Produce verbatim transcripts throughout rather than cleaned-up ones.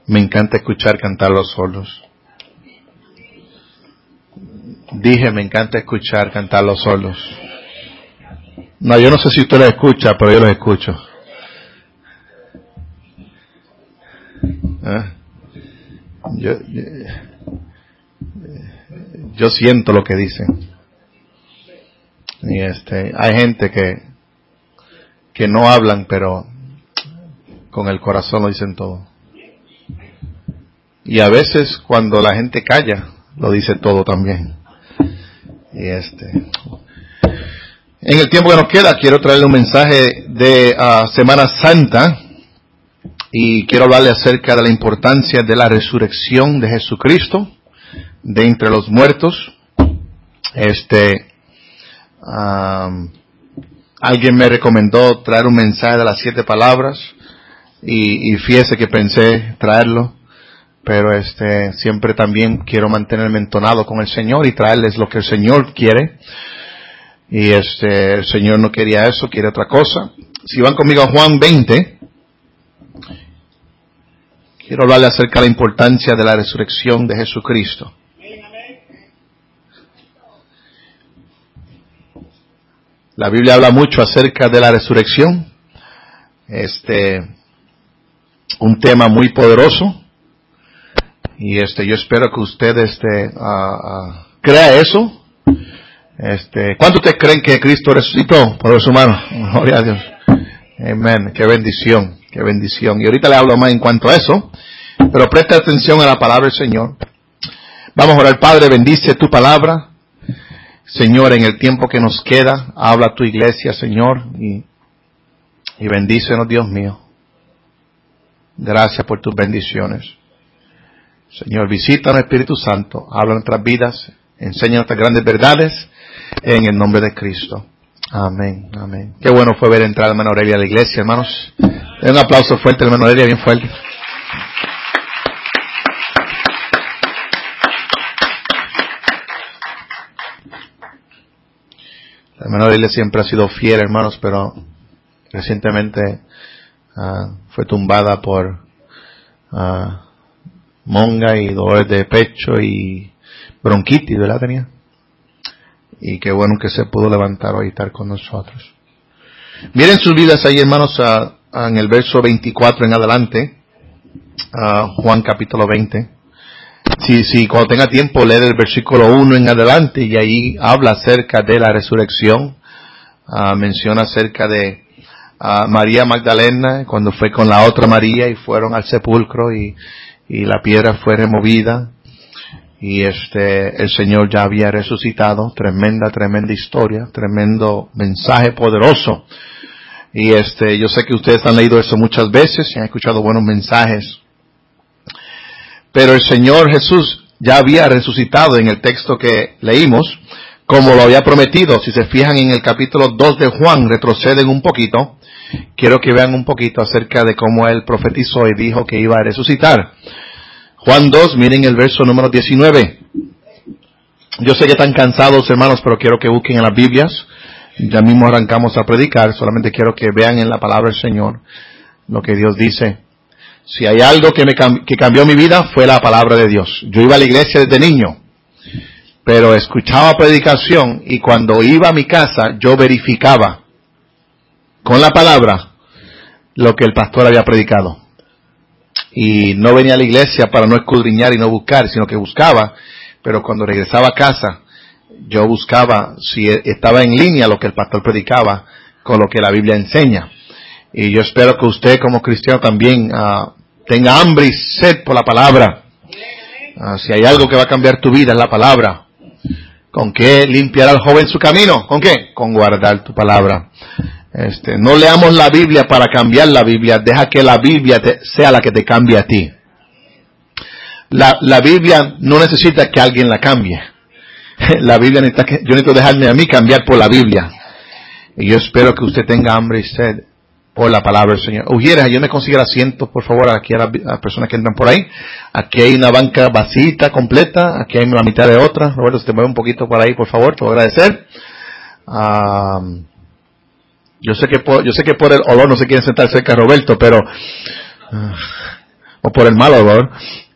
Me encanta escuchar cantar los sordos. Dije, me encanta escuchar cantar los sordos. No, yo no sé si usted los escucha, pero yo los escucho. ¿Eh? Yo, yo, yo siento lo que dicen. Y este, hay gente que, que no hablan, pero con el corazón lo dicen todo. Y a veces cuando la gente calla, lo dice todo también. Y este, en el tiempo que nos queda, quiero traerle un mensaje de uh, Semana Santa. Y quiero hablarle acerca de la importancia de la resurrección de Jesucristo de entre los muertos. Este, um, alguien me recomendó traer un mensaje de las siete palabras y, y fíjese que pensé traerlo, pero este, siempre también quiero mantenerme entonado con el Señor y traerles lo que el Señor quiere. Y este, el Señor no quería eso, quiere otra cosa. Si van conmigo a Juan veinte. Quiero hablarle acerca de la importancia de la resurrección de Jesucristo. La Biblia habla mucho acerca de la resurrección. Este, un tema muy poderoso. Y este, yo espero que usted este, uh, uh, crea eso. Este, ¿cuántos ustedes creen que Cristo resucitó? Por su mano. Gloria a Dios. Amén. Qué bendición. Qué bendición. Y ahorita le hablo más en cuanto a eso. Pero presta atención a la palabra del Señor. Vamos a orar. Padre, bendice tu palabra. Señor, en el tiempo que nos queda, habla a tu iglesia, Señor. Y, y bendícenos, Dios mío. Gracias por tus bendiciones. Señor, visítanos, Espíritu Santo. Habla en nuestras vidas. Enseña nuestras grandes verdades. En el nombre de Cristo. Amén, amén. Qué bueno fue ver entrar a hermano Aurelia a la iglesia, hermanos. Den un aplauso fuerte, hermano Aurelia, bien fuerte. La hermana Aurelia siempre ha sido fiel, hermanos, pero recientemente uh, fue tumbada por uh, monga y dolores de pecho y bronquitis, ¿verdad? Tenía. Y qué bueno que se pudo levantar hoy y estar con nosotros. Miren sus vidas ahí, hermanos, uh, uh, en el verso veinticuatro en adelante, uh, Juan capítulo veinte. Si, si cuando tenga tiempo lee el versículo uno en adelante y ahí habla acerca de la resurrección. Uh, menciona acerca de uh, María Magdalena cuando fue con la otra María y fueron al sepulcro y, y la piedra fue removida. Y este, el Señor ya había resucitado. Tremenda, tremenda historia. Tremendo mensaje poderoso. Y este, yo sé que ustedes han leído eso muchas veces y han escuchado buenos mensajes. Pero el Señor Jesús ya había resucitado en el texto que leímos, como lo había prometido. Si se fijan en el capítulo dos de Juan, retroceden un poquito. Quiero que vean un poquito acerca de cómo Él profetizó y dijo que iba a resucitar. Juan dos, miren el verso número diecinueve. Yo sé que están cansados, hermanos, pero quiero que busquen en las Biblias. Ya mismo arrancamos a predicar. Solamente quiero que vean en la palabra del Señor lo que Dios dice. Si hay algo que me cam- que cambió mi vida fue la palabra de Dios. Yo iba a la iglesia desde niño, pero escuchaba predicación y cuando iba a mi casa yo verificaba con la palabra lo que el pastor había predicado. Y no venía a la iglesia para no escudriñar y no buscar, sino que buscaba, pero cuando regresaba a casa yo buscaba si estaba en línea lo que el pastor predicaba con lo que la Biblia enseña. Y yo espero que usted como cristiano también uh, tenga hambre y sed por la palabra. Uh, si hay algo que va a cambiar tu vida es la palabra. ¿Con qué limpiará al joven su camino? ¿Con qué? Con guardar tu palabra. Este, no leamos la Biblia para cambiar la Biblia. Deja que la Biblia te, sea la que te cambie a ti. La, la Biblia no necesita que alguien la cambie. La Biblia necesita que, yo necesito dejarme a mí cambiar por la Biblia. Y yo espero que usted tenga hambre y sed por la palabra del Señor. Ujiera, yo me consigo asientos, por favor, aquí a las, a las personas que entran por ahí. Aquí hay una banca vacía, completa. Aquí hay la mitad de otra. Roberto, si te mueve un poquito por ahí, por favor, te voy a agradecer. Um, yo sé que por, yo sé que por el olor no se quieren sentar cerca de Roberto, pero uh, o por el mal olor.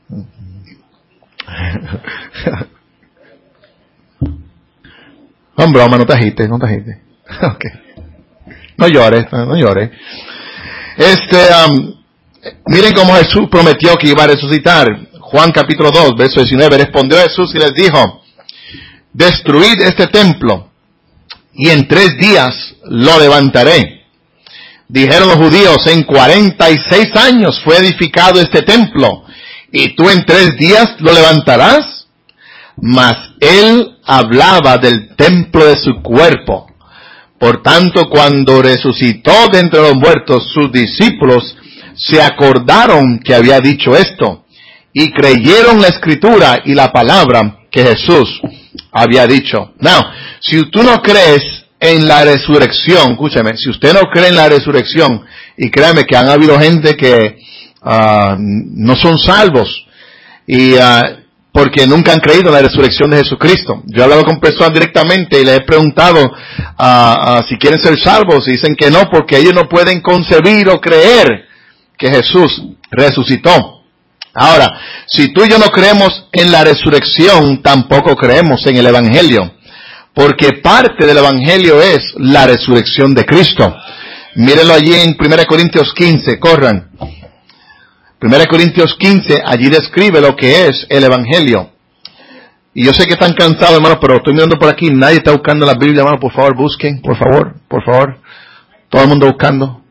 No, broma, no te agites, no te agites. Okay. No llores, no llores. Este, um, miren cómo Jesús prometió que iba a resucitar. Juan capítulo dos, verso diecinueve. Respondió Jesús y les dijo: destruid este templo, y en tres días lo levantaré. Dijeron los judíos: en cuarenta y seis años fue edificado este templo, y tú en tres días lo levantarás. Mas él hablaba del templo de su cuerpo. Por tanto, cuando resucitó de entre los muertos, sus discípulos se acordaron que había dicho esto, y creyeron la escritura y la palabra que Jesús había dicho. Now, si tú no crees en la resurrección, escúchame, si usted no cree en la resurrección, y créame que han habido gente que uh, no son salvos, y uh, porque nunca han creído en la resurrección de Jesucristo. Yo he hablado con personas directamente y les he preguntado uh, uh, si quieren ser salvos, y dicen que no, porque ellos no pueden concebir o creer que Jesús resucitó. Ahora, si tú y yo no creemos en la resurrección, tampoco creemos en el Evangelio, porque parte del Evangelio es la resurrección de Cristo. Mírenlo allí en primera Corintios quince, corran. primera Corintios quince, allí describe lo que es el Evangelio. Y yo sé que están cansados, hermano, pero estoy mirando por aquí, nadie está buscando la Biblia, hermano, por favor, busquen, por favor, por favor. Todo el mundo buscando.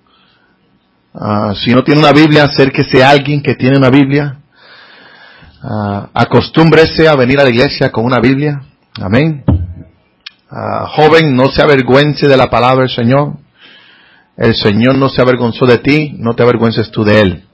Uh, si no tiene una Biblia, acérquese a alguien que tiene una Biblia. Uh, acostúmbrese a venir a la iglesia con una Biblia. Amén. Uh, joven, no se avergüence de la palabra del Señor. El Señor no se avergonzó de ti, no te avergüences tú de Él.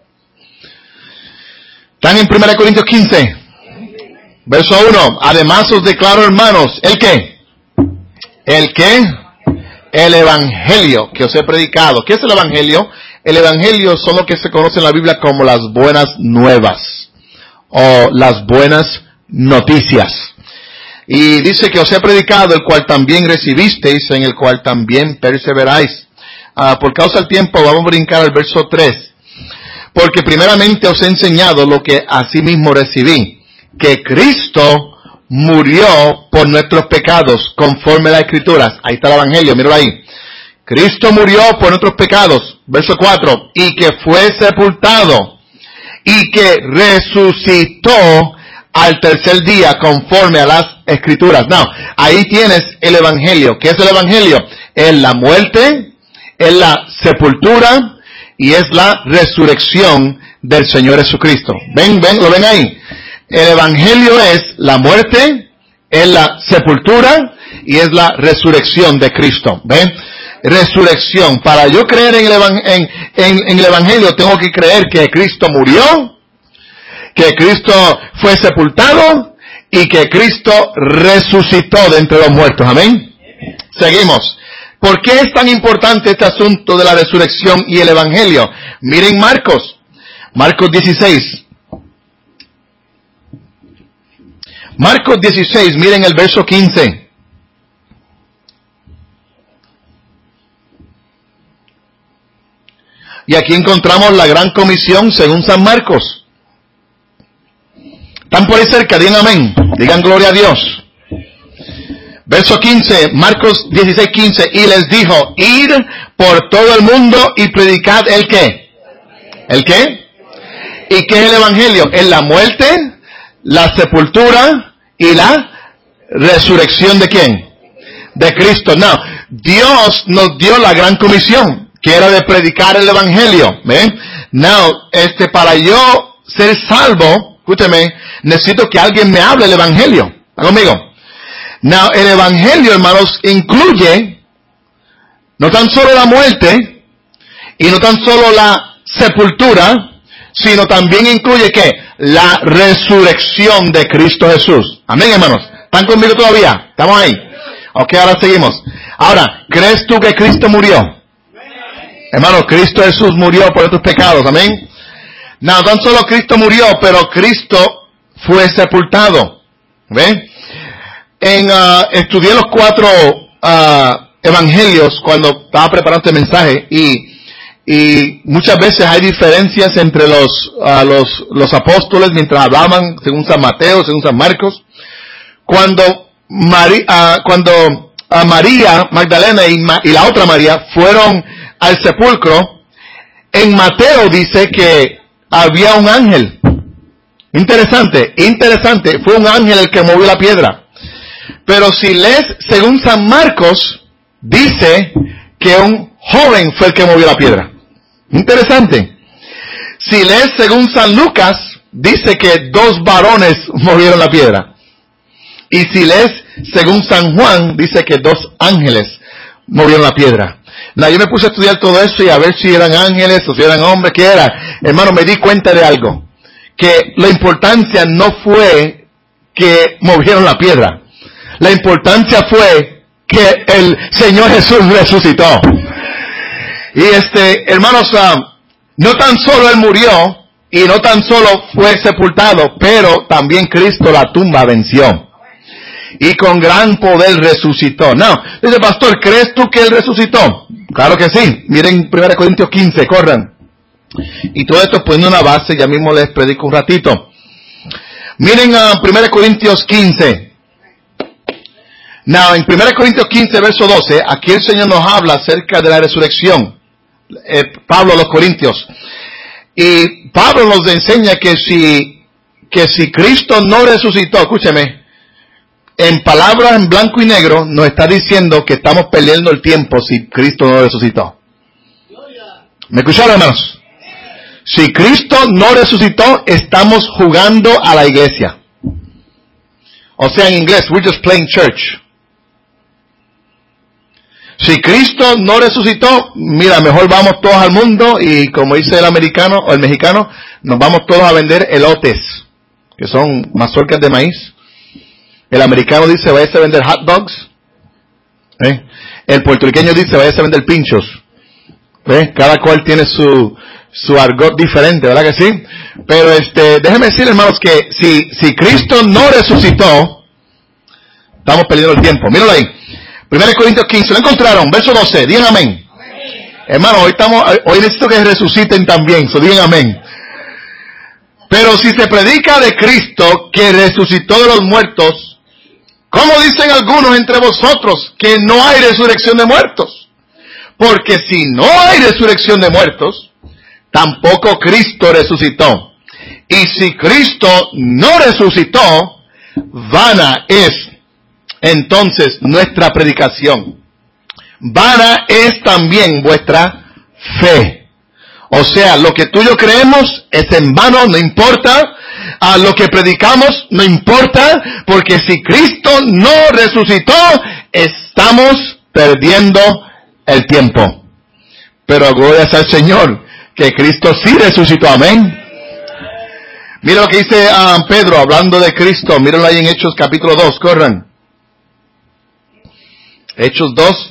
Están en primera Corintios quince, verso uno. Además os declaro, hermanos, ¿el qué? ¿El qué? El Evangelio que os he predicado. ¿Qué es el Evangelio? El Evangelio son lo que se conoce en la Biblia como las buenas nuevas, o las buenas noticias. Y dice que os he predicado, el cual también recibisteis, en el cual también perseveráis. Ah, por causa del tiempo vamos a brincar al verso tres. Porque primeramente os he enseñado lo que asimismo recibí, que Cristo murió por nuestros pecados, conforme a las Escrituras. Ahí está el Evangelio, míralo ahí. Cristo murió por nuestros pecados, verso cuatro, y que fue sepultado, y que resucitó al tercer día, conforme a las Escrituras. No, ahí tienes el Evangelio. ¿Qué es el Evangelio? Es la muerte, es la sepultura, y es la resurrección del Señor Jesucristo. Ven, ven, lo ven ahí. El Evangelio es la muerte, es la sepultura y es la resurrección de Cristo. ¿Ven? Resurrección. Para yo creer en el, evan- en, en, en el Evangelio tengo que creer que Cristo murió, que Cristo fue sepultado y que Cristo resucitó de entre los muertos. Amén. Seguimos. ¿Por qué es tan importante este asunto de la resurrección y el Evangelio? Miren Marcos, Marcos dieciséis. Marcos dieciséis, miren el verso quince. Y aquí encontramos la gran comisión según San Marcos. ¿Están por ahí cerca? Digan amén. Digan gloria a Dios. Verso quince, Marcos dieciséis, quince, y les dijo, id por todo el mundo y predicad el qué. ¿El qué? ¿Y qué es el Evangelio? Es la muerte, la sepultura y la resurrección de quién? De Cristo. No, Dios nos dio la gran comisión, que era de predicar el Evangelio. ¿Ven? No, este, para yo ser salvo, escúcheme, necesito que alguien me hable el Evangelio. ¿Está conmigo? Now, el Evangelio, hermanos, incluye no tan solo la muerte y no tan solo la sepultura, sino también incluye ¿qué? La resurrección de Cristo Jesús. Amén, hermanos. ¿Están conmigo todavía? ¿Estamos ahí? Ok, ahora seguimos. Ahora, ¿crees tú que Cristo murió? Hermanos, Cristo Jesús murió por tus pecados. Amén. No, tan solo Cristo murió, pero Cristo fue sepultado. ¿Ven? En, uh, estudié los cuatro uh, evangelios cuando estaba preparando este mensaje y y muchas veces hay diferencias entre los, uh, los, los apóstoles mientras hablaban, según San Mateo, según San Marcos. Cuando, Mari, uh, cuando uh, María Magdalena y, Ma, y la otra María fueron al sepulcro, en Mateo dice que había un ángel. Interesante, interesante. Fue un ángel el que movió la piedra. Pero si lees, según San Marcos, dice que un joven fue el que movió la piedra. Interesante. Si lees, según San Lucas, dice que dos varones movieron la piedra. Y si lees, según San Juan, dice que dos ángeles movieron la piedra. No, yo me puse a estudiar todo eso y a ver si eran ángeles o si eran hombres, ¿qué era? Hermano, me di cuenta de algo. Que la importancia no fue que movieron la piedra. La importancia fue que el Señor Jesús resucitó. Y este, hermanos, uh, no tan solo Él murió y no tan solo fue sepultado, pero también Cristo la tumba venció. Y con gran poder resucitó. No, dice pastor, ¿crees tú que Él resucitó? Claro que sí. Miren primera Corintios quince, corran. Y todo esto poniendo una base, ya mismo les predico un ratito. Miren a uh, primera Corintios quince. Now, en primera Corintios quince, verso doce, aquí el Señor nos habla acerca de la resurrección. Eh, Pablo a los Corintios. Y Pablo nos enseña que si, que si Cristo no resucitó, escúcheme, en palabras en blanco y negro, nos está diciendo que estamos perdiendo el tiempo si Cristo no resucitó. ¿Me escucharon, hermanos? Si Cristo no resucitó, estamos jugando a la iglesia. O sea, en inglés, we're just playing church. Si Cristo no resucitó, mira, mejor vamos todos al mundo y como dice el americano o el mexicano, nos vamos todos a vender elotes, que son mazorcas de maíz. El americano dice, vaya a vender hot dogs. ¿Eh? El puertorriqueño dice, vaya a vender pinchos. ¿Eh? Cada cual tiene su, su argot diferente, ¿verdad que sí? Pero este, déjenme decir, hermanos, que si, si Cristo no resucitó, estamos perdiendo el tiempo. Míralo ahí. primera Corintios quince, ¿lo encontraron? Verso doce, digan amén. Amén. Hermano, hoy estamos, hoy necesito que resuciten también, so digan amén. Pero si se predica de Cristo que resucitó de los muertos, ¿cómo dicen algunos entre vosotros que no hay resurrección de muertos? Porque si no hay resurrección de muertos, tampoco Cristo resucitó. Y si Cristo no resucitó, vana es entonces nuestra predicación. Vana es también vuestra fe. O sea, lo que tú y yo creemos es en vano, no importa. A lo que predicamos no importa, porque si Cristo no resucitó, estamos perdiendo el tiempo. Pero gloria al Señor, que Cristo sí resucitó, amén. Mira lo que dice uh, Pedro hablando de Cristo, mírenlo ahí en Hechos capítulo dos, corran. Hechos dos.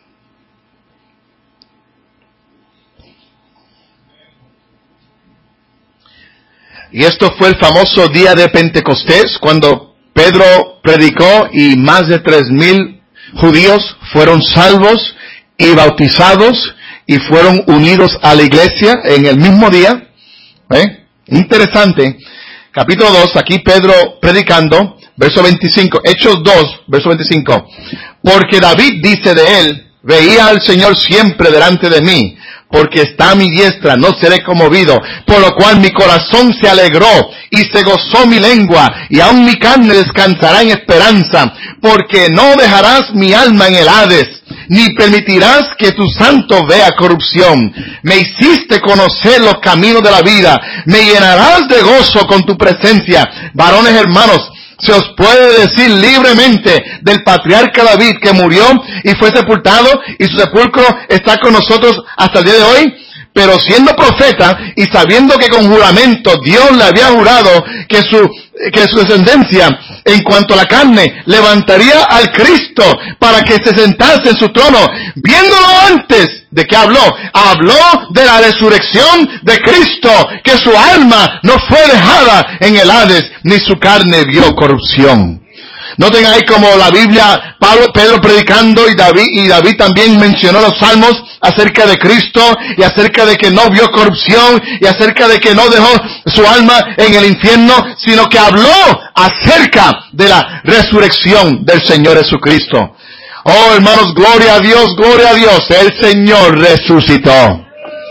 Y esto fue el famoso día de Pentecostés, cuando Pedro predicó y más de tres mil judíos fueron salvos y bautizados y fueron unidos a la iglesia en el mismo día. ¿Eh? Interesante. Capítulo dos, aquí Pedro predicando, verso veinticinco, Hechos dos, verso veinticinco. Porque David dice de él, veía al Señor siempre delante de mí, porque está a mi diestra, no seré conmovido, por lo cual mi corazón se alegró y se gozó mi lengua, y aun mi carne descansará en esperanza, porque no dejarás mi alma en el Hades, ni permitirás que tu santo vea corrupción. Me hiciste conocer los caminos de la vida, me llenarás de gozo con tu presencia. Varones hermanos, se os puede decir libremente del patriarca David, que murió y fue sepultado, y su sepulcro está con nosotros hasta el día de hoy. Pero siendo profeta y sabiendo que con juramento Dios le había jurado que su, que su descendencia en cuanto a la carne levantaría al Cristo para que se sentase en su trono, viéndolo antes de que habló, habló de la resurrección de Cristo, que su alma no fue dejada en el Hades, ni su carne vio corrupción. Noten ahí como la Biblia, Pablo, Pedro predicando y David, y David también mencionó los salmos acerca de Cristo y acerca de que no vio corrupción y acerca de que no dejó su alma en el infierno, sino que habló acerca de la resurrección del Señor Jesucristo. Oh, hermanos, gloria a Dios, gloria a Dios, el Señor resucitó.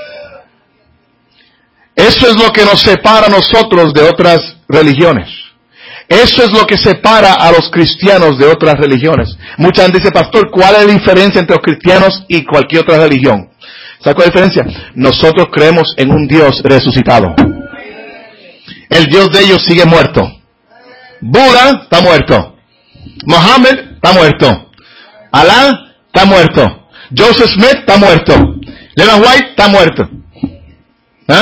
Eso es lo que nos separa a nosotros de otras religiones. Eso es lo que separa a los cristianos de otras religiones. Mucha gente dice, pastor, ¿cuál es la diferencia entre los cristianos y cualquier otra religión? ¿Sabe cuál es la diferencia? Nosotros creemos en un Dios resucitado. El Dios de ellos sigue muerto. Buda está muerto. Mohammed está muerto. Alá está muerto. Joseph Smith está muerto. Leonard White está muerto. ¿Ah?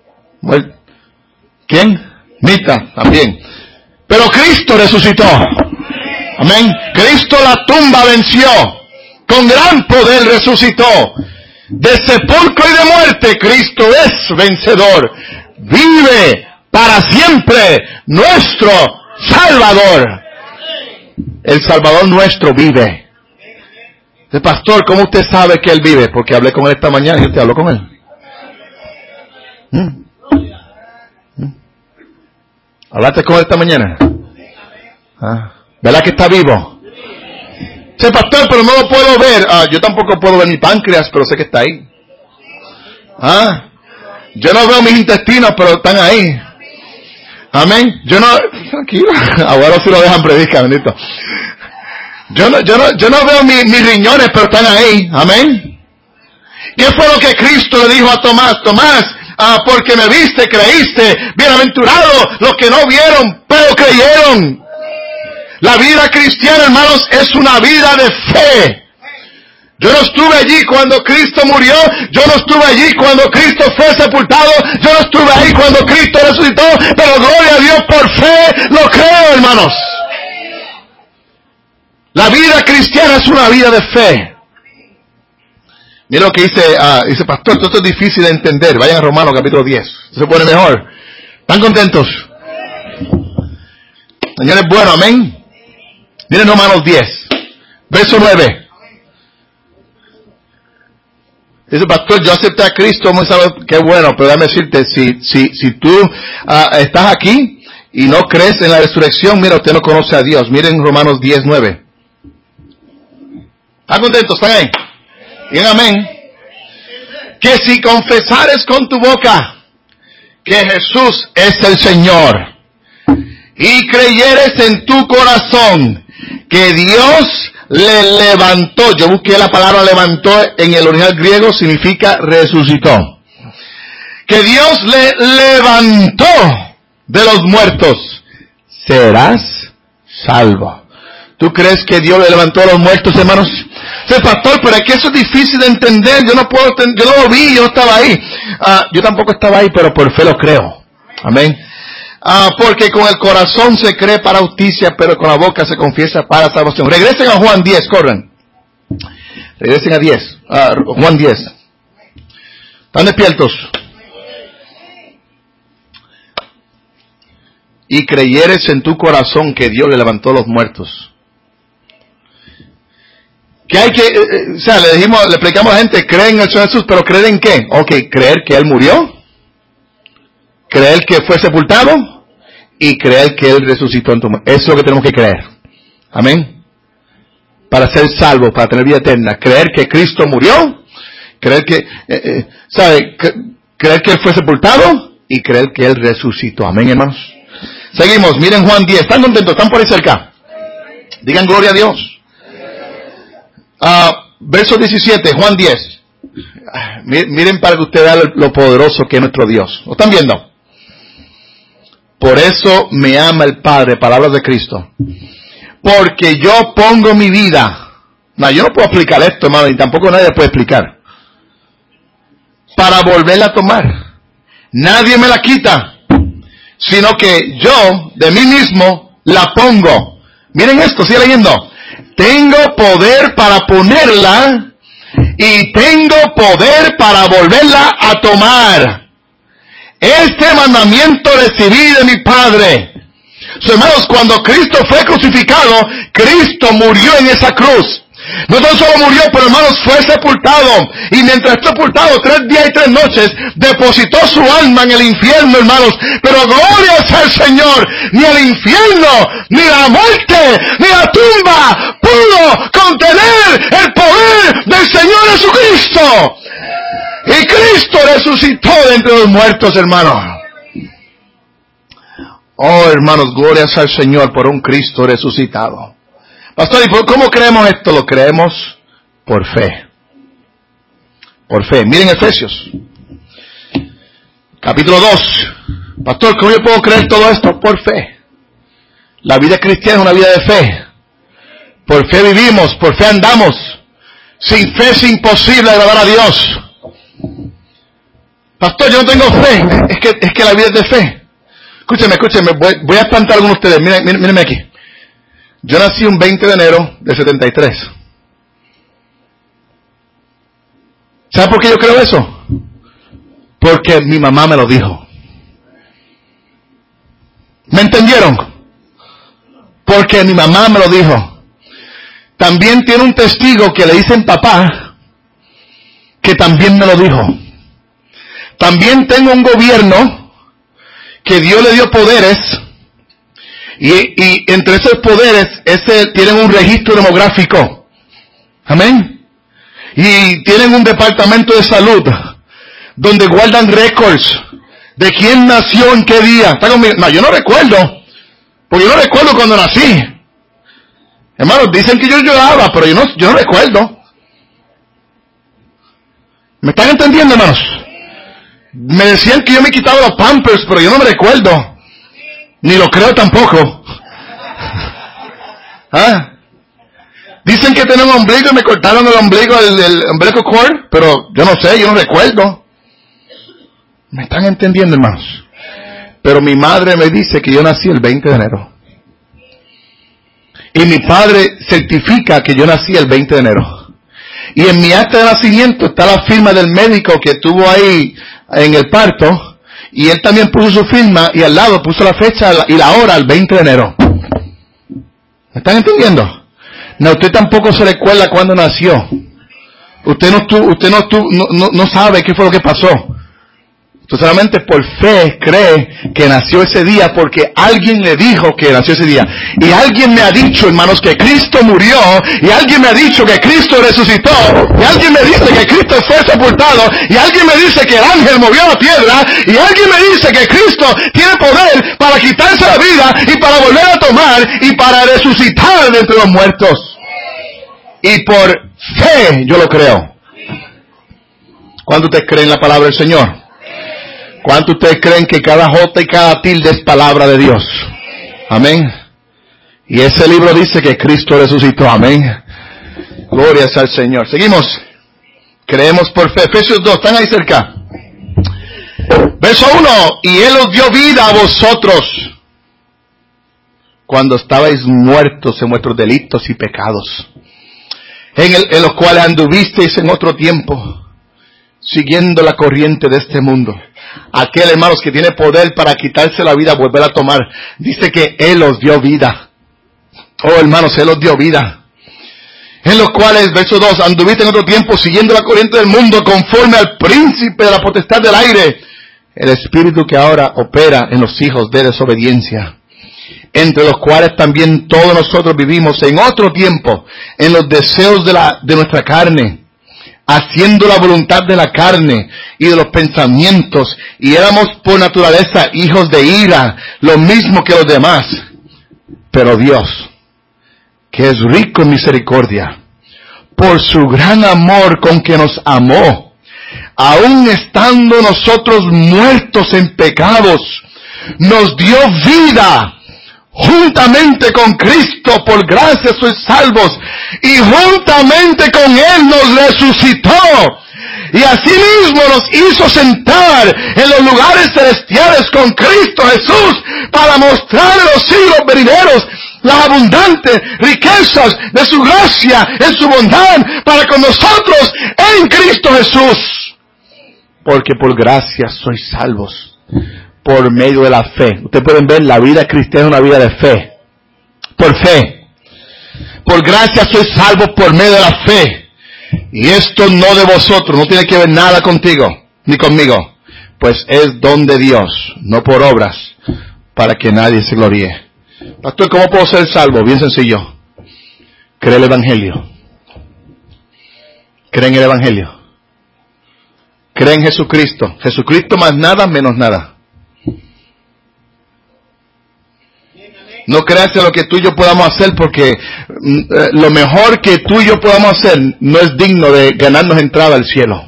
¿Quién? Mita también. Pero Cristo resucitó. Amén. Cristo la tumba venció. Con gran poder resucitó. De sepulcro y de muerte Cristo es vencedor. Vive para siempre nuestro Salvador. El Salvador nuestro vive. El pastor, ¿cómo usted sabe que Él vive? Porque hablé con Él esta mañana y usted habló con Él. ¿Mm? ¿Hablaste con Él esta mañana? ¿Ah? ¿Verdad que está vivo? Sí, pastor, pero no lo puedo ver. Ah, yo tampoco puedo ver mi páncreas, pero sé que está ahí. ¿Ah? Yo no veo mis intestinos, pero están ahí. Amén. Yo no... Tranquilo. Ahora sí lo dejan predicar, bendito. Yo no, yo no, yo no veo mi, mis riñones, pero están ahí. Amén. ¿Qué fue lo que Cristo le dijo a Tomás? Tomás, ah, porque me viste, creíste. Bienaventurado los que no vieron, pero creyeron. La vida cristiana, hermanos, es una vida de fe. Yo no estuve allí cuando Cristo murió. Yo no estuve allí cuando Cristo fue sepultado. Yo no estuve ahí cuando Cristo resucitó. Pero gloria a Dios, por fe lo creo, hermanos. La vida cristiana es una vida de fe. Mira lo que dice, uh, dice pastor, esto es difícil de entender. Vayan a Romanos capítulo diez. Se pone mejor. ¿Están contentos? Señor es bueno, amén. Miren Romanos diez, verso nueve. Dice, pastor, yo acepté a Cristo, muy sabe qué bueno, pero déjame decirte, si, si, si tú uh, estás aquí y no crees en la resurrección, mira, usted no conoce a Dios. Miren Romanos diez, nueve. ¿Están contentos? ¿Están ahí? Bien, amén. Que si confesares con tu boca que Jesús es el Señor y creyeres en tu corazón que Dios le levantó, yo busqué la palabra levantó en el original griego, significa resucitó, que Dios le levantó de los muertos, serás salvo. ¿Tú crees que Dios le levantó a los muertos, hermanos? Sí, pastor, pero es que eso es difícil de entender. Yo no puedo, yo no lo vi, yo no estaba ahí. Uh, yo tampoco estaba ahí, pero por fe lo creo. Amén. Uh, porque con el corazón se cree para justicia, pero con la boca se confiesa para salvación. Regresen a Juan diez, corran. Regresen a diez. Uh, Juan diez. ¿Están despiertos? Y creyeres en tu corazón que Dios le levantó a los muertos. Que hay que, eh, o sea, le dijimos, le explicamos a la gente, creen en el Señor Jesús, pero ¿creer en qué? Ok, creer que Él murió, creer que fue sepultado, y creer que Él resucitó en tu muerte. Eso es lo que tenemos que creer. Amén. Para ser salvos, para tener vida eterna. Creer que Cristo murió, creer que, eh, eh, ¿sabe? Creer que Él fue sepultado, y creer que Él resucitó. Amén, hermanos. Seguimos, miren Juan diez. ¿Están contentos? ¿Están por ahí cerca? Digan gloria a Dios. Uh, verso diecisiete, Juan diez. Miren para que ustedes vean lo poderoso que es nuestro Dios. ¿Lo están viendo? Por eso me ama el Padre, palabras de Cristo. Porque yo pongo mi vida. No, yo no puedo explicar esto, hermano, y tampoco nadie puede explicar. Para volverla a tomar. Nadie me la quita. Sino que yo, de mí mismo, la pongo. Miren esto, sigue leyendo. Tengo poder para ponerla y tengo poder para volverla a tomar. Este mandamiento recibí de mi Padre. So, hermanos, cuando Cristo fue crucificado, Cristo murió en esa cruz. No tan solo murió, pero hermanos, fue sepultado. Y mientras fue sepultado, tres días y tres noches, depositó su alma en el infierno, hermanos. Pero gloria sea al Señor. Ni el infierno, ni la muerte, ni la tumba pudo contener el poder del Señor Jesucristo. Y Cristo resucitó de entre los muertos, hermanos. Oh, hermanos, gloria sea al Señor por un Cristo resucitado. Pastor, ¿y cómo creemos esto? Lo creemos por fe. Por fe. Miren Efesios. Capítulo dos. Pastor, ¿cómo yo puedo creer todo esto? Por fe. La vida cristiana es una vida de fe. Por fe vivimos, por fe andamos. Sin fe es imposible agradar a Dios. Pastor, yo no tengo fe. Es que, es que la vida es de fe. Escúcheme, escúcheme. Voy, voy a espantar a algunos de ustedes. Miren, miren, mírenme aquí. Yo nací un veinte de enero de setenta y tres. ¿Sabe por qué yo creo eso? Porque mi mamá me lo dijo. ¿Me entendieron? Porque mi mamá me lo dijo. También tiene un testigo que le dicen papá, que también me lo dijo. También tengo un gobierno que Dios le dio poderes. Y, y entre esos poderes, ese, tienen un registro demográfico. Amén. Y tienen un departamento de salud, donde guardan récords de quién nació en qué día. ¿Está conmigo? No, yo no recuerdo. Porque yo no recuerdo cuando nací. Hermanos, dicen que yo lloraba, pero yo no, yo no recuerdo. ¿Me están entendiendo, hermanos? Me decían que yo me quitaba los pampers, pero yo no me recuerdo. Ni lo creo tampoco. ¿Ah? Dicen que tengo un ombligo y me cortaron el ombligo, el, el umbilical cord, pero yo no sé, yo no recuerdo. ¿Me están entendiendo, hermanos? Pero mi madre me dice que yo nací el veinte de enero. Y mi padre certifica que yo nací el veinte de enero. Y en mi acta de nacimiento está la firma del médico que estuvo ahí en el parto. Y él también puso su firma y al lado puso la fecha y la hora, el veinte de enero. ¿Me están entendiendo? No, usted tampoco se recuerda cuándo nació. Usted no estuvo, usted no estuvo, no, no, no sabe qué fue lo que pasó. Usted solamente por fe cree que nació ese día porque alguien le dijo que nació ese día. Y alguien me ha dicho, hermanos, que Cristo murió. Y alguien me ha dicho que Cristo resucitó. Y alguien me dice que Cristo fue sepultado. Y alguien me dice que el ángel movió la piedra. Y alguien me dice que Cristo tiene poder para quitarse la vida y para volver a tomar y para resucitar de entre los muertos. Y por fe yo lo creo. ¿Cuánto ustedes creen la palabra del Señor? ¿Cuánto ustedes creen que cada jota y cada tilde es palabra de Dios? Amén. Y ese libro dice que Cristo resucitó. Amén. Gloria sea al Señor. Seguimos. Creemos por fe. Efesios dos. ¿Están ahí cerca? Verso uno. Y Él os dio vida a vosotros cuando estabais muertos en vuestros delitos y pecados, en, el, en los cuales anduvisteis en otro tiempo, siguiendo la corriente de este mundo. Aquel, hermanos, que tiene poder para quitarse la vida, volver a tomar. Dice que Él os dio vida. Oh, hermanos, Él os dio vida. En los cuales, verso dos, anduviste en otro tiempo siguiendo la corriente del mundo conforme al príncipe de la potestad del aire, el espíritu que ahora opera en los hijos de desobediencia, entre los cuales también todos nosotros vivimos en otro tiempo, en los deseos de la, de nuestra carne, haciendo la voluntad de la carne y de los pensamientos, y éramos por naturaleza hijos de ira, lo mismo que los demás. Pero Dios, que es rico en misericordia, por su gran amor con que nos amó, aun estando nosotros muertos en pecados, nos dio vida juntamente con Cristo. Por gracia sois salvos, y juntamente con Él nos resucitó, y asimismo nos hizo sentar en los lugares celestiales con Cristo Jesús, para mostrar en los siglos venideros las abundantes riquezas de su gracia en su bondad para con nosotros en Cristo Jesús. Porque por gracia sois salvos por medio de la fe. Ustedes pueden ver, la vida cristiana es una vida de fe. Por fe. Por gracia sois salvos por medio de la fe. Y esto no de vosotros, no tiene que ver nada contigo, ni conmigo. Pues es don de Dios, no por obras, para que nadie se gloríe. Pastor, ¿cómo puedo ser salvo? Bien sencillo. Cree el Evangelio. Cree en el Evangelio. Cree en Jesucristo. Jesucristo más nada, menos nada. No creas en lo que tú y yo podamos hacer, porque eh, lo mejor que tú y yo podamos hacer no es digno de ganarnos entrada al cielo.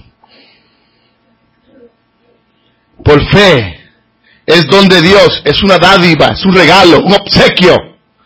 Por fe, es don de Dios, es una dádiva, es un regalo, un obsequio.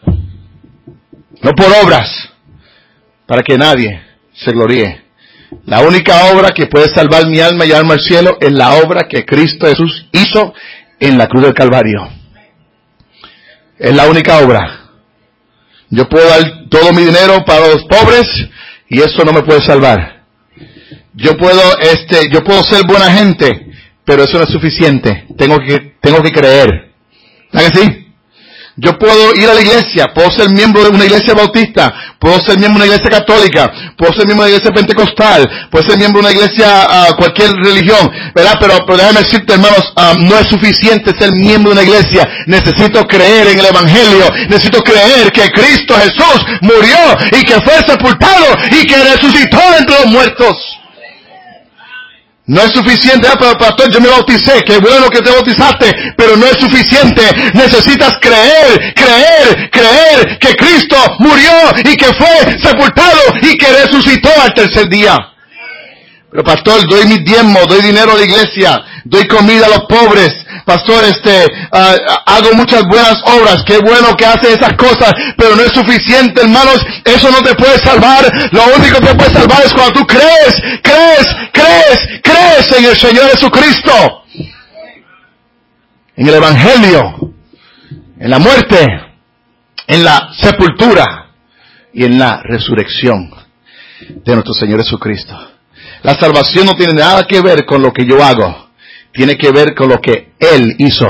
No por obras, para que nadie se gloríe. La única obra que puede salvar mi alma y llevarme al cielo es la obra que Cristo Jesús hizo en la cruz del Calvario. Es la única obra. Yo puedo dar todo mi dinero para los pobres y eso no me puede salvar. Yo puedo, este, yo puedo ser buena gente, pero eso no es suficiente. Tengo que, tengo que creer. ¿Verdad que sí? Yo puedo ir a la iglesia, puedo ser miembro de una iglesia bautista, puedo ser miembro de una iglesia católica, puedo ser miembro de una iglesia pentecostal, puedo ser miembro de una iglesia, uh, cualquier religión, ¿verdad? Pero, pero déjame decirte, hermanos, uh, no es suficiente ser miembro de una iglesia. Necesito creer en el Evangelio, necesito creer que Cristo Jesús murió y que fue sepultado y que resucitó entre los muertos. No es suficiente, ah, pero pastor, yo me bauticé, qué bueno que te bautizaste, pero no es suficiente. Necesitas creer, creer, creer que Cristo murió y que fue sepultado y que resucitó al tercer día. Pero pastor, doy mis diezmos, doy dinero a la iglesia, doy comida a los pobres. Pastor, este, uh, hago muchas buenas obras, qué bueno que hace esas cosas, pero no es suficiente, hermanos, eso no te puede salvar. Lo único que te puede salvar es cuando tú crees, crees, crees, crees en el Señor Jesucristo, en el Evangelio, en la muerte, en la sepultura y en la resurrección de nuestro Señor Jesucristo. La salvación no tiene nada que ver con lo que yo hago. Tiene que ver con lo que Él hizo.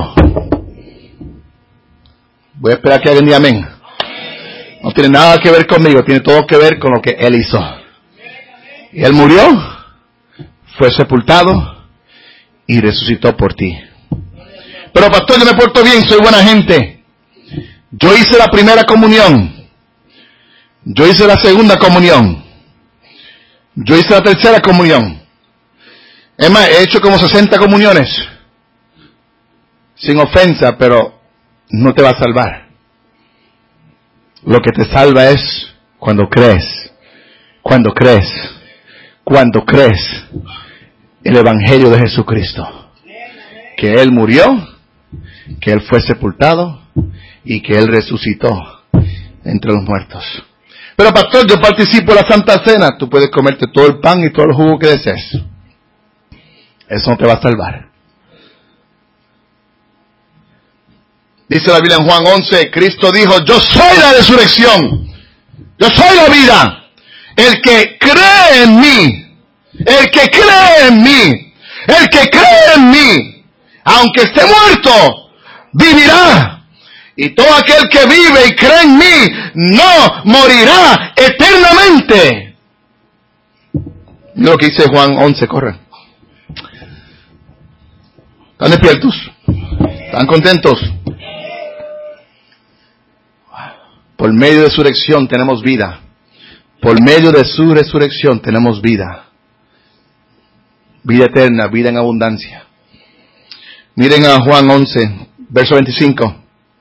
Voy a esperar que alguien diga amén. No tiene nada que ver conmigo, tiene todo que ver con lo que Él hizo. Y Él murió, fue sepultado y resucitó por ti. Pero pastor, yo me porto bien, soy buena gente. Yo hice la primera comunión. Yo hice la segunda comunión. Yo hice la tercera comunión. Es más, he hecho como sesenta comuniones. Sin ofensa, pero no te va a salvar. Lo que te salva es cuando crees. Cuando crees. Cuando crees el Evangelio de Jesucristo. Que Él murió, que Él fue sepultado y que Él resucitó entre los muertos. Pero pastor, yo participo en la Santa Cena. Tú puedes comerte todo el pan y todo el jugo que desees. Eso no te va a salvar. Dice la Biblia en Juan once, Cristo dijo, yo soy la resurrección. Yo soy la vida. El que cree en mí, el que cree en mí, el que cree en mí, aunque esté muerto, vivirá. Y todo aquel que vive y cree en mí, no morirá eternamente. Mira lo que dice Juan once, corre. ¿Están despiertos? ¿Están contentos? Por medio de su resurrección tenemos vida. Por medio de su resurrección tenemos vida. Vida eterna, vida en abundancia. Miren a Juan once, verso veinticinco.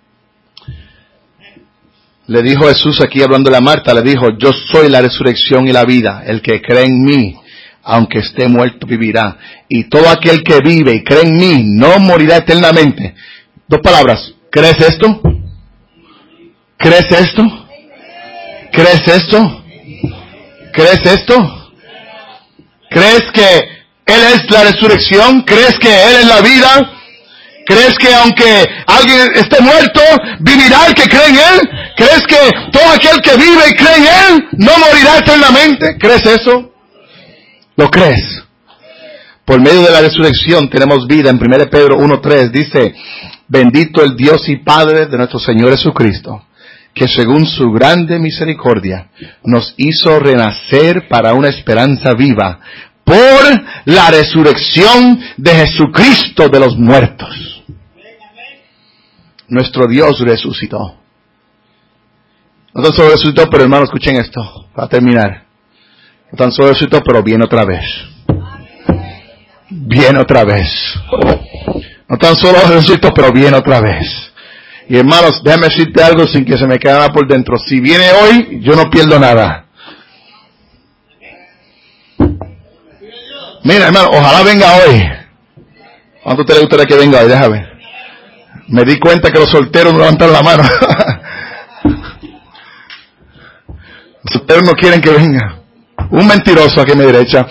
Le dijo Jesús aquí hablando a Marta, le dijo, yo soy la resurrección y la vida. El que cree en mí, aunque esté muerto, vivirá. Y todo aquel que vive y cree en mí, no morirá eternamente. Dos palabras. ¿Crees esto? ¿Crees esto? ¿Crees esto? ¿Crees esto? ¿Crees que Él es la resurrección? ¿Crees que Él es la vida? ¿Crees que aunque alguien esté muerto, vivirá el que cree en Él? ¿Crees que todo aquel que vive y cree en Él no morirá eternamente? ¿Crees eso? ¿Lo crees? por medio de la resurrección tenemos vida. En primera Pedro uno tres dice, bendito el Dios y Padre de nuestro Señor Jesucristo, que según su grande misericordia nos hizo renacer para una esperanza viva por la resurrección de Jesucristo de los muertos. Nuestro Dios resucitó. No tan solo resucitó, pero hermanos, escuchen esto, para terminar. No tan solo resucitó, pero viene otra vez. Viene otra vez. No tan solo resucitó, pero viene otra vez. Y hermanos, déjame decirte algo sin que se me quede nada por dentro. Si viene hoy, yo no pierdo nada. Mira, hermano, ojalá venga hoy. ¿Cuánto te le gustaría que venga hoy? Déjame. Me di cuenta que los solteros no levantan la mano. Los solteros no quieren que venga. Un mentiroso aquí a mi derecha.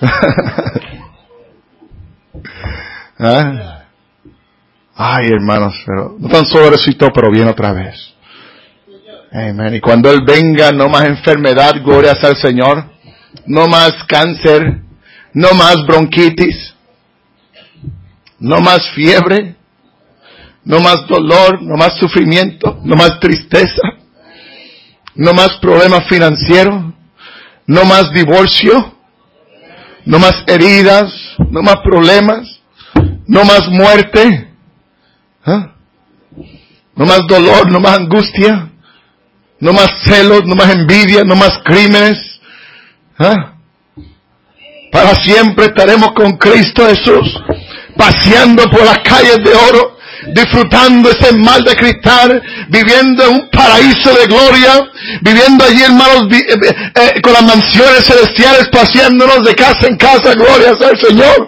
¿Ah? Ay, hermanos, pero no tan solo resucitó, pero viene otra vez. Amén. Y cuando Él venga, no más enfermedad, gloria sea al Señor. No más cáncer. No más bronquitis. No más fiebre. No más dolor. No más sufrimiento. No más tristeza. No más problemas financieros. No más divorcio. No más heridas. No más problemas. No más muerte. ¿Ah? No más dolor. No más angustia. No más celos. No más envidia. No más crímenes. ¿Ah? Para siempre estaremos con Cristo Jesús, paseando por las calles de oro, disfrutando ese mar de cristal, viviendo en un paraíso de gloria, viviendo allí, hermanos, eh, eh, con las mansiones celestiales, paseándonos de casa en casa, gloria sea al Señor.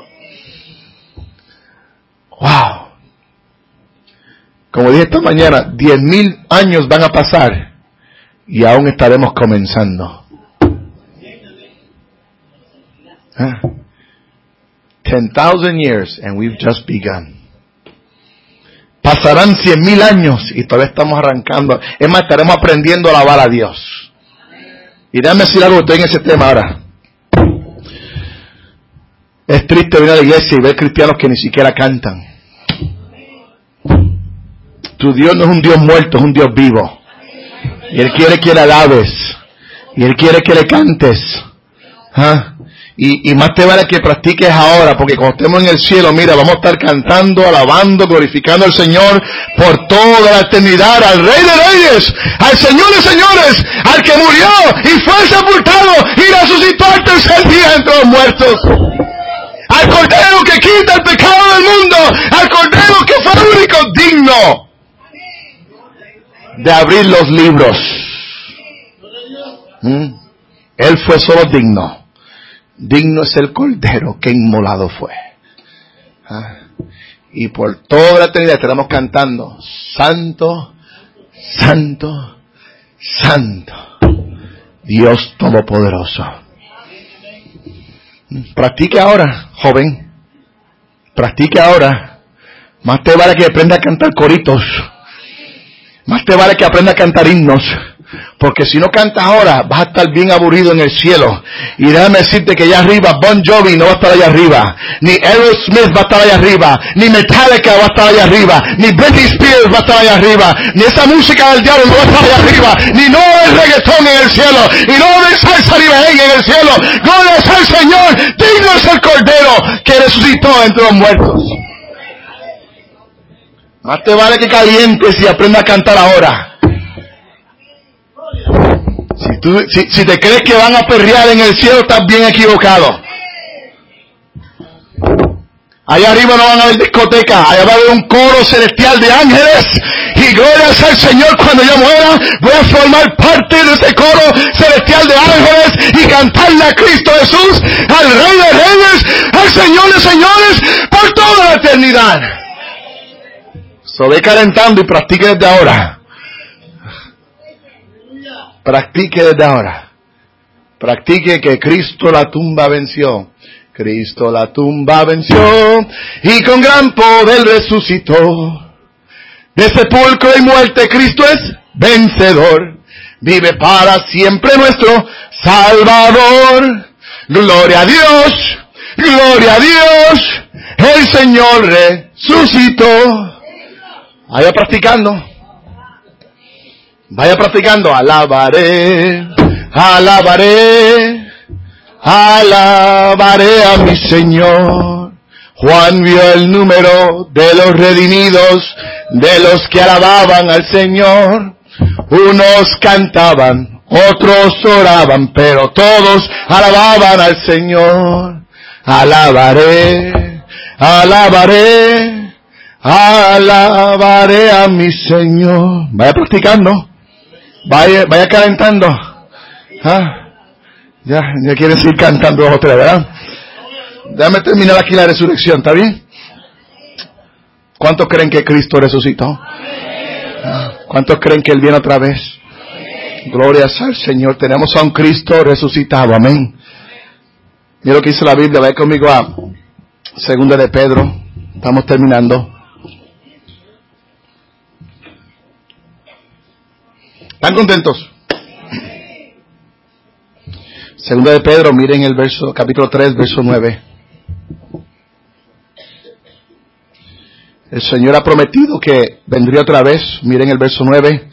Wow. Como dije esta mañana, diez mil años van a pasar y aún estaremos comenzando. Huh? Ten thousand years and we've just begun. Pasarán cien mil años y todavía estamos arrancando. Es más, estaremos aprendiendo a alabar a Dios. Y déjame decir algo, estoy en ese tema ahora. Es triste venir a la iglesia y ver cristianos que ni siquiera cantan. Tu Dios no es un Dios muerto, es un Dios vivo. Y Él quiere que le alabes. Y Él quiere que le cantes. ¿Ah? Y, y más te vale que practiques ahora, porque cuando estemos en el cielo, mira, vamos a estar cantando, alabando, glorificando al Señor por toda la eternidad, al Rey de Reyes, al Señor de Señores, al que murió y fue sepultado y resucitó al tercer día entre los muertos, al Cordero que quita el pecado del mundo, al Cordero que fue el único digno de abrir los libros. ¿Mm? Él fue solo digno. Digno es el Cordero que inmolado fue. ¿Ah? Y por toda la eternidad estaremos cantando: Santo, Santo, Santo, Dios Todopoderoso. Practique ahora, joven. Practique ahora. Más te vale que aprenda a cantar coritos. Más te vale que aprenda a cantar himnos. Porque si no cantas ahora, vas a estar bien aburrido en el cielo. Y déjame decirte que allá arriba, Bon Jovi no va a estar allá arriba. Ni Aerosmith va a estar allá arriba. Ni Metallica va a estar allá arriba. Ni Britney Spears va a estar allá arriba. Ni esa música del diablo no va a estar allá arriba. Ni no el reggaetón en el cielo. Y no el salsa ribereña en el cielo. Gloria sea al Señor. Digno es el Cordero que resucitó entre los muertos. Más te vale que calientes y aprenda a cantar ahora. Si, tú, si, si te crees que van a perrear en el cielo, estás bien equivocado. Allá arriba no van a haber discoteca, allá va a haber un coro celestial de ángeles. Y gloria sea al Señor, cuando yo muera, voy a formar parte de ese coro celestial de ángeles y cantarle a Cristo Jesús, al Rey de Reyes, al Señor de Señores, por toda la eternidad. So, ve calentando y practique desde ahora. Practique desde ahora. Practique que Cristo la tumba venció. Cristo la tumba venció y con gran poder resucitó. De sepulcro y muerte Cristo es vencedor. Vive para siempre nuestro Salvador. Gloria a Dios. Gloria a Dios, el Señor resucitó. Vaya practicando. Vaya practicando. Alabaré, alabaré, alabaré a mi Señor. Juan vio el número de los redimidos, de los que alababan al Señor. Unos cantaban, otros oraban, pero todos alababan al Señor. Alabaré, alabaré, alabaré a mi Señor. Vaya practicando. Vaya, vaya calentando. ¿Ah? Ya, ya quieren seguir cantando otra, ¿verdad? Déjame terminar aquí la resurrección, ¿está bien? ¿Cuántos creen que Cristo resucitó? ¿Cuántos creen que Él viene otra vez? Gloria al Señor. Tenemos a un Cristo resucitado, amén. Mira lo que dice la Biblia. Ve conmigo a Segunda de Pedro. Estamos terminando. ¿Están contentos? Segunda de Pedro, miren el verso, capítulo tres, verso nueve. El Señor ha prometido que vendría otra vez. Miren el verso nueve.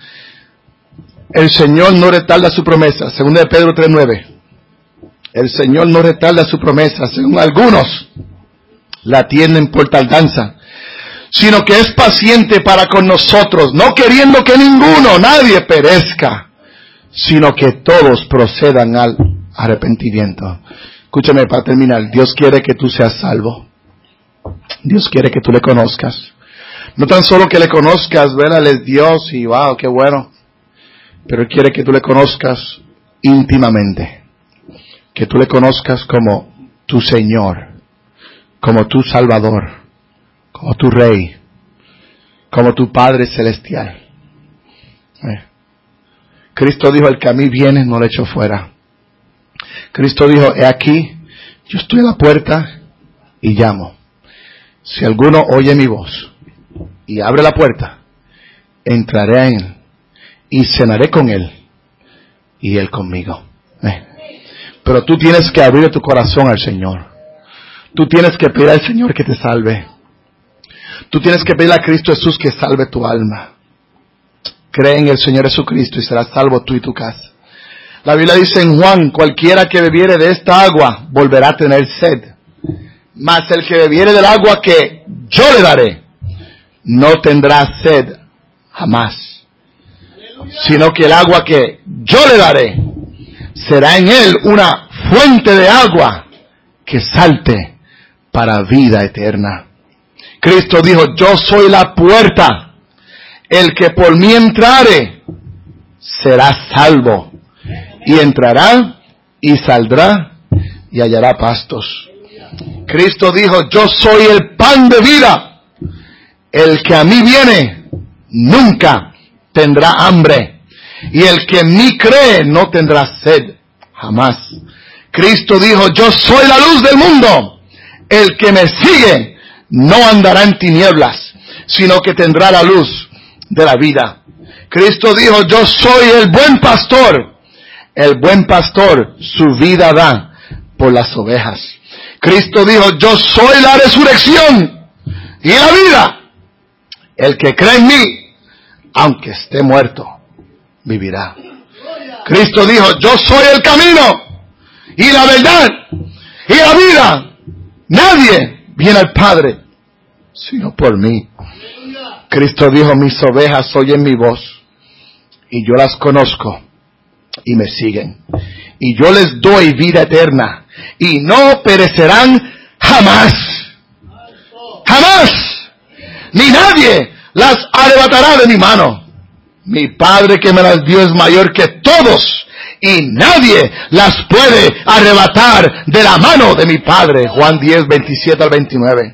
El Señor no retarda su promesa. Segunda de Pedro tres, nueve. El Señor no retarda su promesa, según algunos la tienen por tardanza, sino que es paciente para con nosotros, no queriendo que ninguno, nadie perezca, sino que todos procedan al arrepentimiento. Escúchame para terminar. Dios quiere que tú seas salvo. Dios quiere que tú le conozcas. No tan solo que le conozcas, ver Él es Dios y wow, qué bueno. Pero Él quiere que tú le conozcas íntimamente. Que tú le conozcas como tu Señor, como tu Salvador, como tu Rey, como tu Padre Celestial. Eh. Cristo dijo, el que a mí viene no le echo fuera. Cristo dijo, he aquí, yo estoy a la puerta y llamo. Si alguno oye mi voz y abre la puerta, entraré a él y cenaré con él y él conmigo. Eh. Pero tú tienes que abrir tu corazón al Señor. Tú tienes que pedir al Señor que te salve. Tú tienes que pedir a Cristo Jesús que salve tu alma. Cree en el Señor Jesucristo y serás salvo tú y tu casa. La Biblia dice en Juan, cualquiera que bebiere de esta agua volverá a tener sed. Mas el que bebiere del agua que yo le daré, no tendrá sed jamás. Sino que el agua que yo le daré, será en él una fuente de agua que salte para vida eterna. Cristo dijo, yo soy la puerta. El que por mí entrare será salvo. Y entrará y saldrá y hallará pastos. Cristo dijo, yo soy el pan de vida. El que a mí viene nunca tendrá hambre. Y el que en mí cree no tendrá sed jamás. Cristo dijo, yo soy la luz del mundo. El que me sigue no andará en tinieblas, sino que tendrá la luz de la vida. Cristo dijo, yo soy el buen pastor. El buen pastor su vida da por las ovejas. Cristo dijo, yo soy la resurrección y la vida. El que cree en mí, aunque esté muerto, vivirá. Cristo dijo, yo soy el camino y la verdad y la vida. Nadie viene al Padre sino por mí. Cristo dijo, mis ovejas oyen mi voz y yo las conozco y me siguen. Y yo les doy vida eterna y no perecerán jamás. Jamás. Ni nadie las arrebatará de mi mano. Mi Padre que me las dio es mayor que todos y nadie las puede arrebatar de la mano de mi Padre. Juan diez, veintisiete al veintinueve.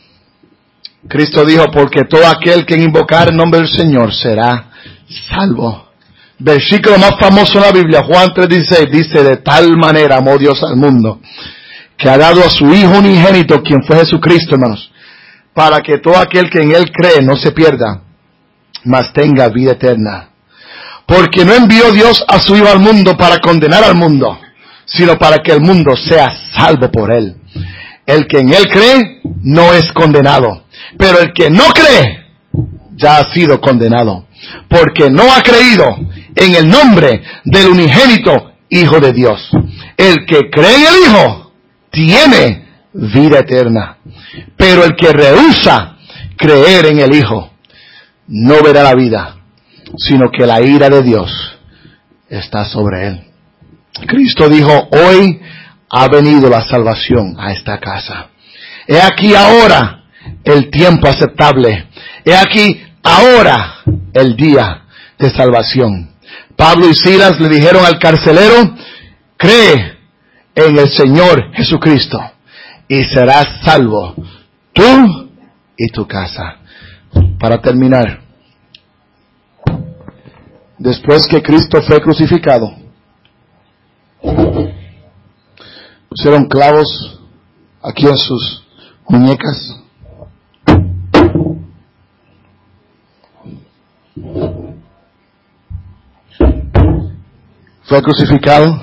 Cristo dijo, porque todo aquel que invocar el nombre del Señor será salvo. Versículo más famoso en la Biblia, Juan tres dieciséis, dice, de tal manera amó Dios al mundo, que ha dado a su Hijo unigénito, quien fue Jesucristo, hermanos, para que todo aquel que en Él cree no se pierda, mas tenga vida eterna. Porque no envió Dios a su Hijo al mundo para condenar al mundo, sino para que el mundo sea salvo por Él. El que en él cree no es condenado, pero el que no cree ya ha sido condenado, porque no ha creído en el nombre del unigénito Hijo de Dios. El que cree en el Hijo tiene vida eterna, pero el que rehúsa creer en el Hijo no verá la vida, sino que la ira de Dios está sobre él. Cristo dijo, hoy ha venido la salvación a esta casa. He aquí ahora el tiempo aceptable. He aquí ahora el día de salvación. Pablo y Silas le dijeron al carcelero, cree en el Señor Jesucristo y serás salvo, tú y tu casa. Para terminar, después que Cristo fue crucificado, pusieron clavos aquí en sus muñecas. Fue crucificado.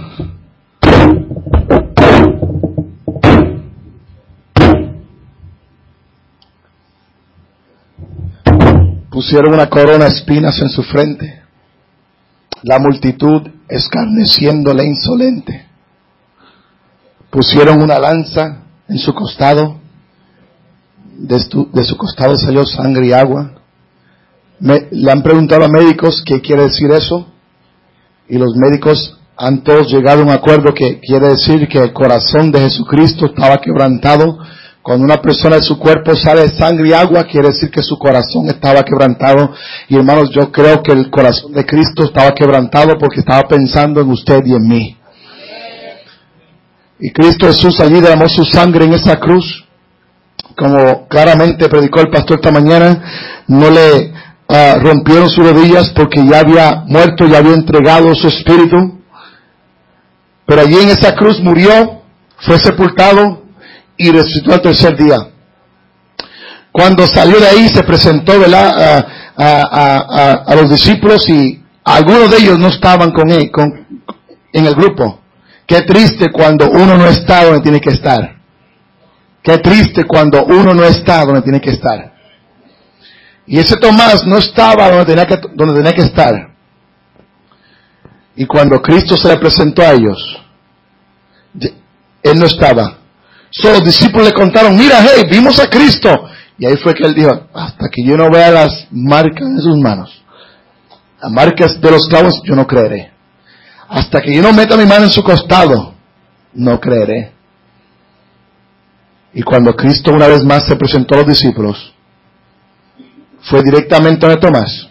Pusieron una corona de espinas en su frente. La multitud escarneciéndole insolente. Pusieron una lanza en su costado. De su, de su costado salió sangre y agua. Me, le han preguntado a médicos qué quiere decir eso. Y los médicos han todos llegado a un acuerdo que quiere decir que el corazón de Jesucristo estaba quebrantado. Cuando una persona de su cuerpo sale sangre y agua, quiere decir que su corazón estaba quebrantado. Y hermanos, yo creo que el corazón de Cristo estaba quebrantado porque estaba pensando en usted y en mí. Y Cristo Jesús allí derramó su sangre en esa cruz. Como claramente predicó el pastor esta mañana, no le uh, rompieron sus rodillas porque ya había muerto, ya había entregado su espíritu. Pero allí en esa cruz murió, fue sepultado y resucitó al tercer día. Cuando salió de ahí se presentó, ¿verdad?, a, a, a, a los discípulos y algunos de ellos no estaban con él, con, en el grupo. Qué triste cuando uno no está donde tiene que estar. Qué triste cuando uno no está donde tiene que estar. Y ese Tomás no estaba donde tenía que, donde tenía que estar. Y cuando Cristo se le presentó a ellos, él no estaba. Solo los discípulos le contaron, mira, hey, vimos a Cristo. Y ahí fue que él dijo, hasta que yo no vea las marcas de sus manos, las marcas de los clavos, yo no creeré. Hasta que yo no meta mi mano en su costado, no creeré. Y cuando Cristo una vez más se presentó a los discípulos, fue directamente a Tomás.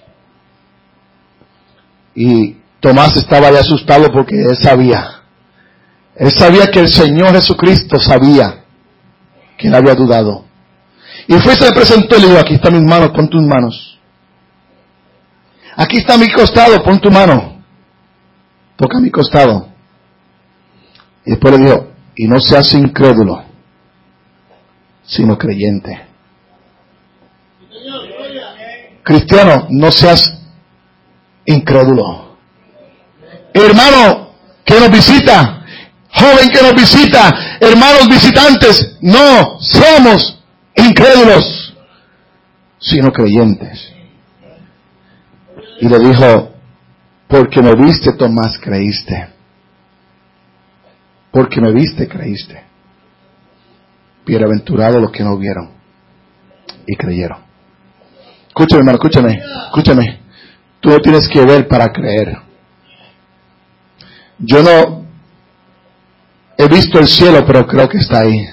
Y Tomás estaba ya asustado porque él sabía. Él sabía que el Señor Jesucristo sabía que él había dudado. Y fue, se le presentó y le dijo, aquí están mis manos, pon tus manos. Aquí está mi costado, pon tu mano. Toca mi costado. Y después le dijo, y no seas incrédulo, sino creyente. Cristiano, no seas incrédulo. Hermano que nos visita, joven que nos visita, hermanos visitantes, no somos incrédulos, sino creyentes. Y le dijo, porque me viste, Tomás, creíste. Porque me viste, creíste. Bienaventurados los que no vieron y creyeron. Escúchame, hermano, escúchame, escúchame. Tú no tienes que ver para creer. Yo no he visto el cielo, pero creo que está ahí.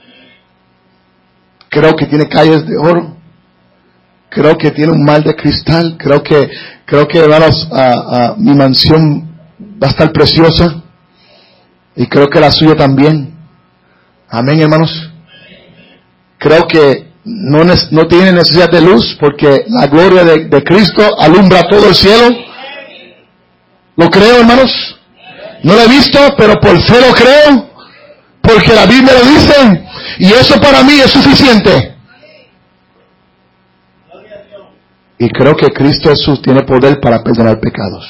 Creo que tiene calles de oro. Creo que tiene un mar de cristal. Creo que, creo que, hermanos, a, a, mi mansión va a estar preciosa. Y creo que la suya también. Amén, hermanos. Creo que no, no tiene necesidad de luz porque la gloria de, de Cristo alumbra todo el cielo. ¿Lo creo, hermanos? No lo he visto, pero por fe lo creo. Porque la Biblia lo dice. Y eso para mí es suficiente. Y creo que Cristo Jesús tiene poder para perdonar pecados.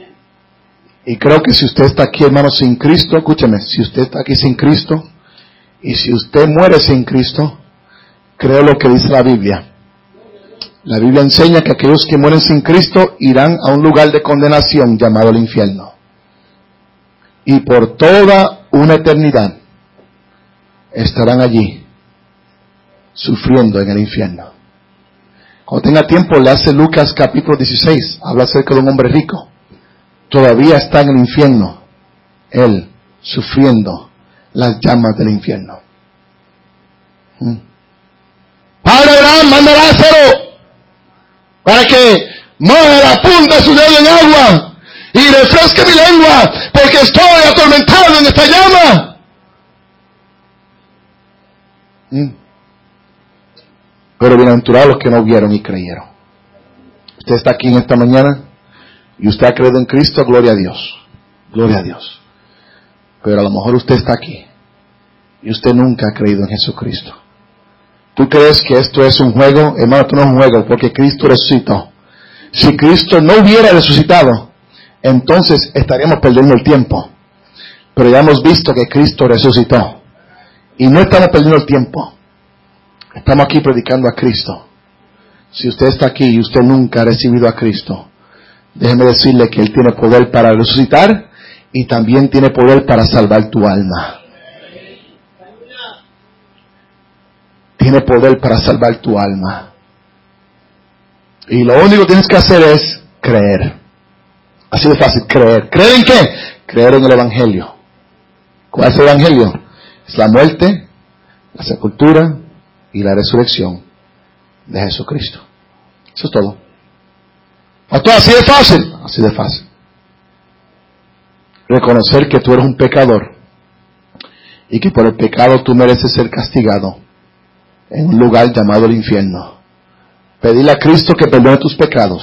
Y creo que si usted está aquí, hermano, sin Cristo, escúcheme, si usted está aquí sin Cristo, Y si usted muere sin Cristo, creo lo que dice la Biblia. La Biblia enseña que aquellos que mueren sin Cristo irán a un lugar de condenación llamado el infierno. Y por toda una eternidad estarán allí, sufriendo en el infierno. Cuando tenga tiempo, le hace Lucas capítulo dieciséis, habla acerca de un hombre rico. Todavía está en el infierno, él sufriendo las llamas del infierno. ¿Mm? Padre Abraham, manda a Lázaro para que moje la punta de su dedo en agua y refresque mi lengua, porque estoy atormentado en esta llama. ¿Mm? Pero bienaventurados los que no vieron y creyeron. Usted está aquí en esta mañana y usted ha creído en Cristo, gloria a Dios, gloria a Dios. Pero a lo mejor usted está aquí y usted nunca ha creído en Jesucristo. ¿Tú crees que esto es un juego? Hermano, esto no es un juego, porque Cristo resucitó. Si Cristo no hubiera resucitado, entonces estaríamos perdiendo el tiempo. Pero ya hemos visto que Cristo resucitó. Y no estamos perdiendo el tiempo. Estamos aquí predicando a Cristo. Si usted está aquí y usted nunca ha recibido a Cristo, déjeme decirle que Él tiene poder para resucitar y también tiene poder para salvar tu alma. Tiene poder para salvar tu alma. Y lo único que tienes que hacer es creer. Así de fácil, creer. ¿Creer en qué? Creer en el Evangelio. ¿Cuál es el Evangelio? Es la muerte, la sepultura y la resurrección de Jesucristo. Eso es todo. ¿Pastor, así de fácil? Así de fácil. Reconocer que tú eres un pecador y que por el pecado tú mereces ser castigado en un lugar llamado el infierno. Pedirle a Cristo que perdone tus pecados.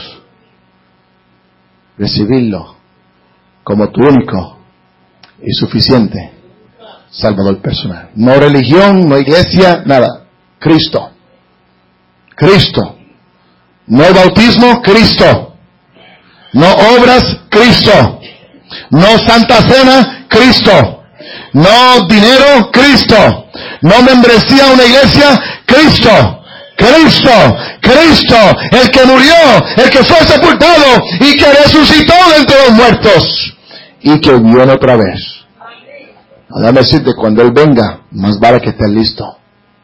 Recibirlo como tu único y suficiente Salvador personal. No religión, no iglesia, nada. Cristo. Cristo. No bautismo, Cristo. No obras, Cristo. No Santa Cena, Cristo. No dinero, Cristo. No membresía a una iglesia, Cristo. Cristo, Cristo, el que murió, el que fue sepultado y que resucitó de entre los muertos y que viene otra vez. Déjame decirte, cuando Él venga, más vale que estés listo.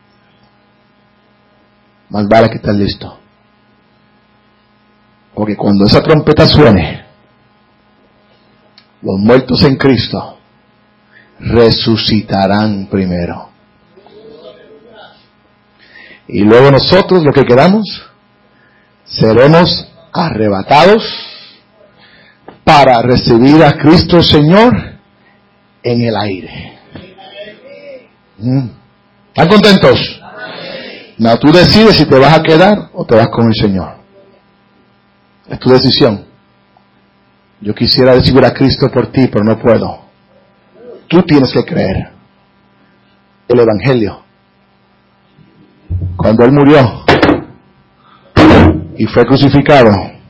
Más vale que estés listo. Porque cuando esa trompeta suene, los muertos en Cristo resucitarán primero. Y luego nosotros, los que quedamos, seremos arrebatados para recibir a Cristo el Señor en el aire. ¿Mm? ¿Están contentos? No, tú decides si te vas a quedar o te vas con el Señor. Es tu decisión. Yo quisiera recibir a Cristo por ti, pero no puedo. Tú tienes que creer el Evangelio. Cuando Él murió y fue crucificado,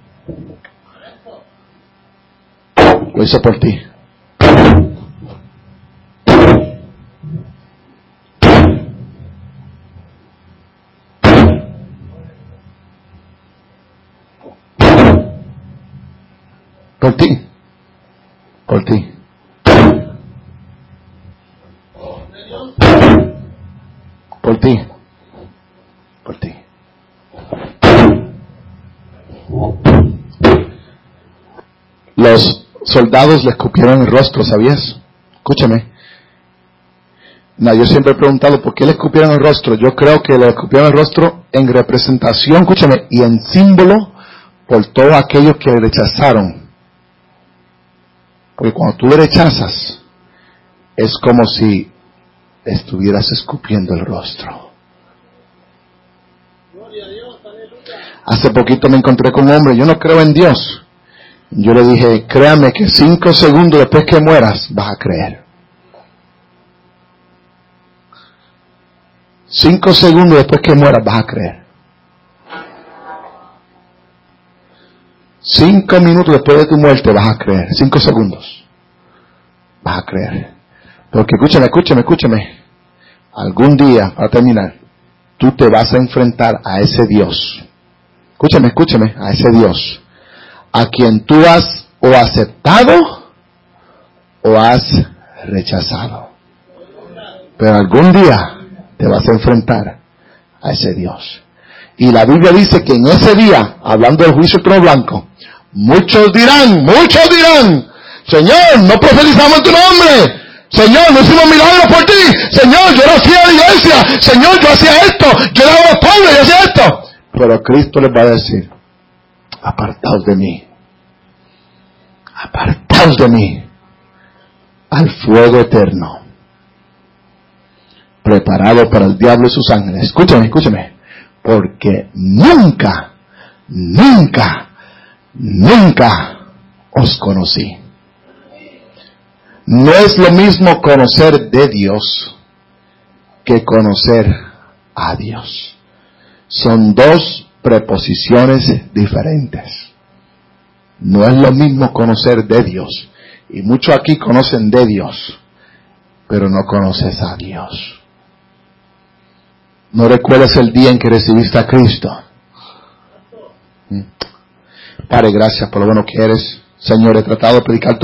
lo hizo por ti. Por ti. Por ti. Por ti. Por ti. Los soldados le escupieron el rostro, ¿sabías? Escúchame. No, yo siempre he preguntado por qué le escupieron el rostro. Yo creo que le escupieron el rostro en representación, escúchame, y en símbolo por todos aquellos que le rechazaron. Porque cuando tú le rechazas, es como si estuvieras escupiendo el rostro. Hace poquito me encontré con un hombre, yo no creo en Dios. Yo le dije, créame que cinco segundos después que mueras, vas a creer. Cinco segundos después que mueras, vas a creer. Cinco minutos después de tu muerte, vas a creer. Cinco segundos. Vas a creer. Porque escúchame, escúchame, escúchame. algún día, para terminar, tú te vas a enfrentar a ese Dios. Escúchame, escúchame, a ese Dios, a quien tú has o aceptado o has rechazado. Pero algún día te vas a enfrentar a ese Dios. Y la Biblia dice que en ese día, hablando del juicio trono blanco, muchos dirán, muchos dirán, Señor, no profetizamos en tu nombre. Señor, no hicimos milagros por ti. Señor, yo no fui a la iglesia. Señor, yo hacía esto. Yo daba a los pobres, yo hacía esto. Pero Cristo les va a decir, apartaos de mí. Apartaos de mí. Al fuego eterno. Preparado para el diablo y sus ángeles. Escúchame, escúchame. Porque nunca, nunca, nunca os conocí. No es lo mismo conocer de Dios que conocer a Dios. Son dos preposiciones diferentes. No es lo mismo conocer de Dios. Y muchos aquí conocen de Dios, pero no conoces a Dios. ¿No recuerdas el día en que recibiste a Cristo? Padre, gracias por lo bueno que eres. Señor, he tratado de predicar tu